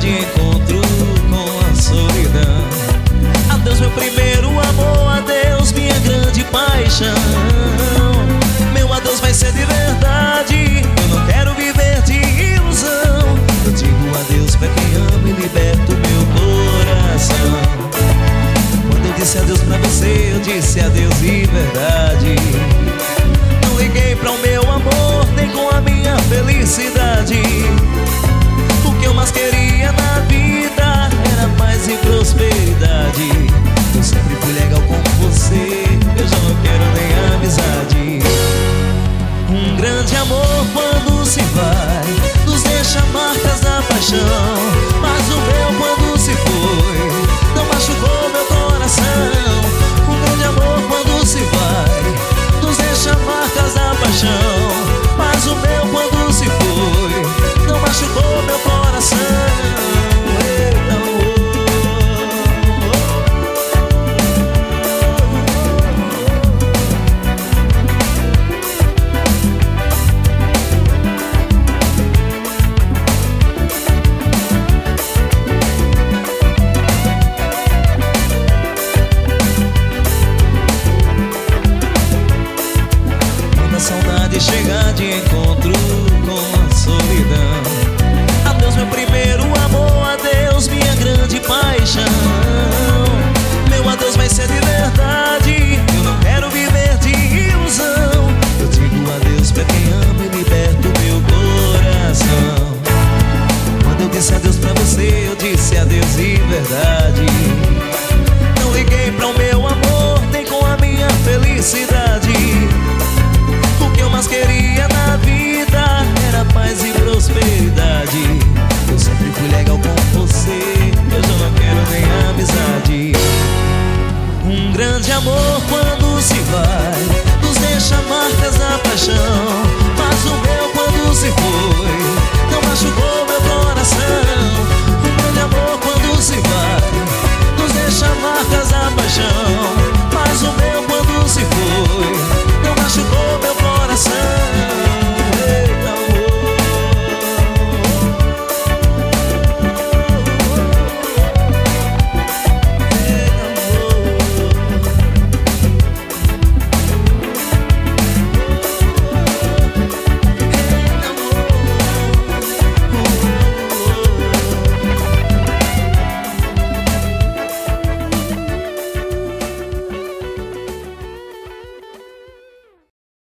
de encontro com a solidão. Adeus meu primeiro amor, adeus minha grande paixão. Meu adeus vai ser de verdade, eu não quero viver de ilusão. Eu digo adeus pra quem ama e liberta o meu coração. Quando eu disse adeus pra você, eu disse adeus de verdade. Não liguei pra o meu amor, nem com a minha felicidade. O que eu mais queria na vida era paz e prosperidade. Eu sempre fui legal com você, eu já não quero nem amizade. Um grande amor quando se vai nos deixa marcas da paixão, mas o meu quando se foi não machucou meu coração. Um grande amor quando se vai nos deixa marcas da paixão, mas o meu quando se foi não machucou meu coração. Saudade chegar de encontro com a solidão. Adeus meu primeiro amor, adeus minha grande paixão. Meu adeus vai ser de verdade, eu não quero viver de ilusão. Eu digo adeus pra quem ama e liberta o meu coração. Quando eu disse adeus pra você, eu disse adeus de verdade. Não liguei pra o meu amor, nem com a minha felicidade. O que eu mais queria na vida era paz e prosperidade.